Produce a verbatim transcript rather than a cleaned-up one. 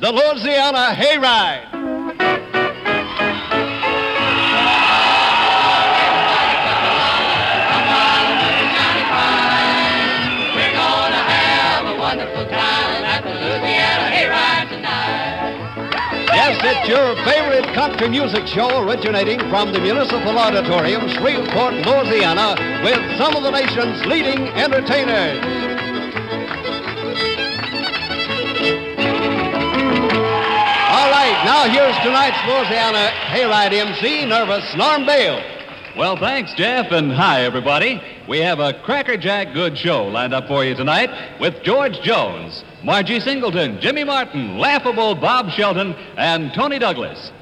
the Louisiana Hayride. We're gonna have a wonderful time at the Louisiana Hayride tonight. Yes, it's your favorite country music show originating from the Municipal Auditorium, Shreveport, Louisiana, with some of the nation's leading entertainers. All right, now here's tonight's Louisiana Hayride M C, Nervous Norm Bale. Well, thanks, Jeff, and hi, everybody. We have a crackerjack good show lined up for you tonight with George Jones, Margie Singleton, Jimmy Martin, laughable Bob Shelton, and Tony Douglas.